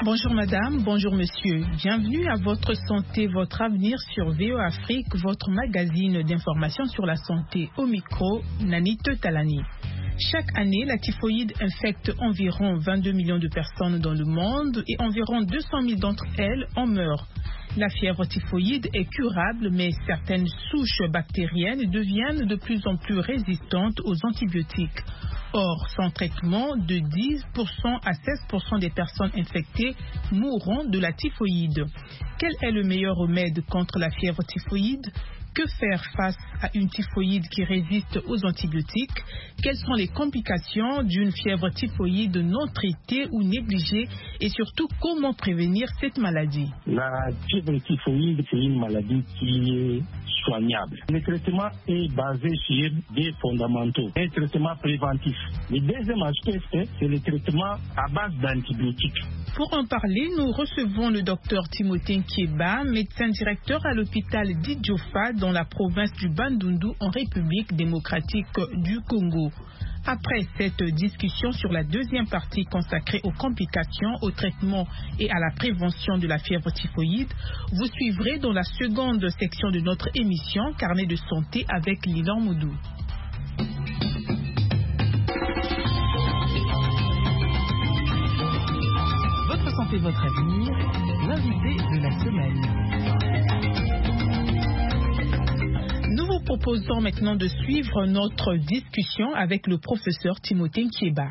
Bonjour madame, bonjour monsieur. Bienvenue à Votre Santé, Votre Avenir sur VOA Afrique, votre magazine d'information sur la santé. Au micro, Nani Talani. Chaque année, la typhoïde infecte environ 22 millions de personnes dans le monde et environ 200 000 d'entre elles en meurent. La fièvre typhoïde est curable, mais certaines souches bactériennes deviennent de plus en plus résistantes aux antibiotiques. Or, sans traitement, de 10% à 16% des personnes infectées mourront de la typhoïde. Quel est le meilleur remède contre la fièvre typhoïde ? Que faire face à une typhoïde qui résiste aux antibiotiques? Quelles sont les complications d'une fièvre typhoïde non traitée ou négligée? Et surtout, comment prévenir cette maladie? La fièvre typhoïde, c'est une maladie qui est soignable. Le traitement est basé sur des fondamentaux. Un traitement préventif. Le deuxième aspect, c'est le traitement à base d'antibiotiques. Pour en parler, nous recevons le docteur Timothée Nkieba, médecin directeur à l'hôpital d'Idjofa dans la province du Bandundu en République démocratique du Congo. Après cette discussion sur la deuxième partie consacrée aux complications, au traitement et à la prévention de la fièvre typhoïde, vous suivrez dans la seconde section de notre émission Carnet de santé avec Lilan Moudou. Votre santé, votre avenir, l'invité de la semaine. Nous vous proposons maintenant de suivre notre discussion avec le professeur Timothée Nkieba.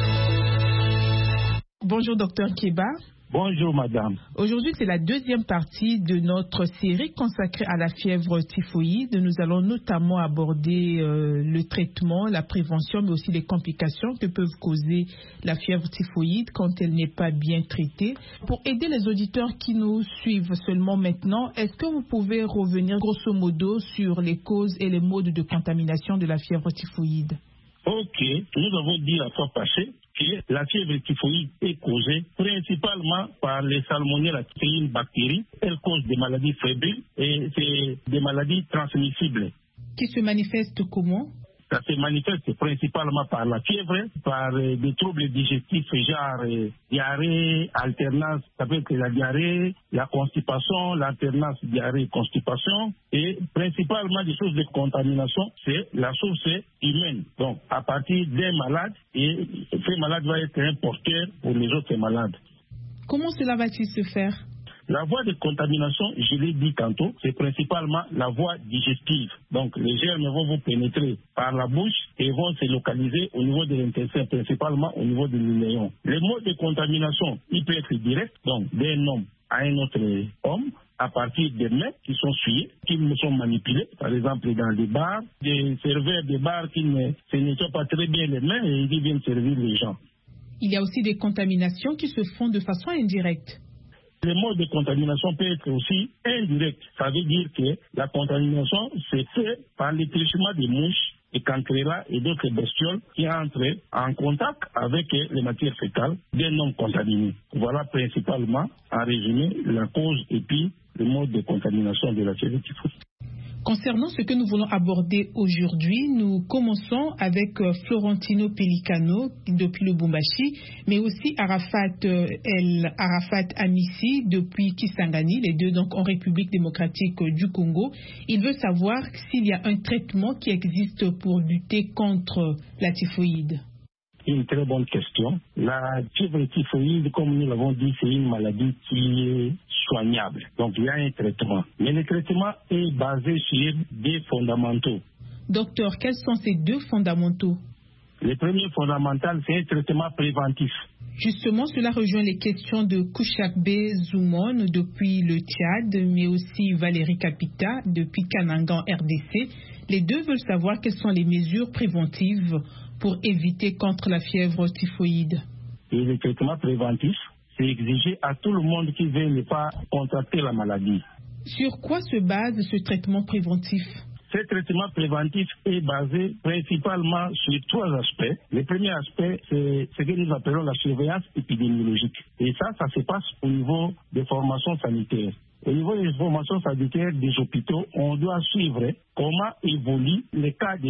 Bonjour docteur Nkieba. Bonjour madame. Aujourd'hui, c'est la deuxième partie de notre série consacrée à la fièvre typhoïde. Nous allons notamment aborder le traitement, la prévention, mais aussi les complications que peuvent causer la fièvre typhoïde quand elle n'est pas bien traitée. Pour aider les auditeurs qui nous suivent seulement maintenant, est-ce que vous pouvez revenir grosso modo sur les causes et les modes de contamination de la fièvre typhoïde? Ok, nous avons dit la fois passée que la fièvre typhoïde est causée principalement par les salmonelles, c'est une bactérie. Elle cause des maladies fébriles et c'est des maladies transmissibles. Qui se manifestent comment? Ça se manifeste principalement par la fièvre, par des troubles digestifs, genre diarrhée, alternance, ça peut être la diarrhée, la constipation, l'alternance diarrhée-constipation, et principalement des sources de contamination, c'est la source humaine. Donc, à partir d'un malade, et ce malade va être un porteur pour les autres malades. Comment cela va-t-il se faire? La voie de contamination, je l'ai dit tantôt, c'est principalement la voie digestive. Donc, les germes vont vous pénétrer par la bouche et vont se localiser au niveau de l'intestin, principalement au niveau de l'unéon. Le mode de contamination, il peut être direct, donc d'un homme à un autre homme, à partir des mains qui sont souillées, qui sont manipulées, par exemple dans des bars, des serveurs de bars qui ne se nettoient pas très bien les mains et qui viennent servir les gens. Il y a aussi des contaminations qui se font de façon indirecte. Le mode de contamination peut être aussi indirect. Ça veut dire que la contamination se fait par l'épluchement des mouches, des cancrelats et d'autres bestioles qui entrent en contact avec les matières fécales d'un homme contaminé. Voilà principalement, en résumé, la cause et puis le mode de contamination de la fièvre typhoïde. Concernant ce que nous voulons aborder aujourd'hui, nous commençons avec Florentino Pellicano depuis le Lubumbashi, mais aussi Arafat Amissi depuis Kisangani, les deux donc en République démocratique du Congo. Il veut savoir s'il y a un traitement qui existe pour lutter contre la typhoïde. Une très bonne question. La fièvre typhoïde, comme nous l'avons dit, c'est une maladie qui est soignable. Donc, il y a un traitement. Mais le traitement est basé sur des fondamentaux. Docteur, quels sont ces deux fondamentaux? Le premier fondamental, c'est un traitement préventif. Justement, cela rejoint les questions de Kouchakbe Zoumon depuis le Tchad, mais aussi Valérie Capita depuis Kanangan, RDC. Les deux veulent savoir quelles sont les mesures préventives pour éviter contre la fièvre typhoïde. Et le traitement préventif, c'est exigé à tout le monde qui veut ne pas contracter la maladie. Sur quoi se base ce traitement préventif? Ce traitement préventif est basé principalement sur trois aspects. Le premier aspect, c'est ce que nous appelons la surveillance épidémiologique. Et ça se passe au niveau des formations sanitaires. Au niveau des formations sanitaires des hôpitaux, on doit suivre comment évoluent les cas de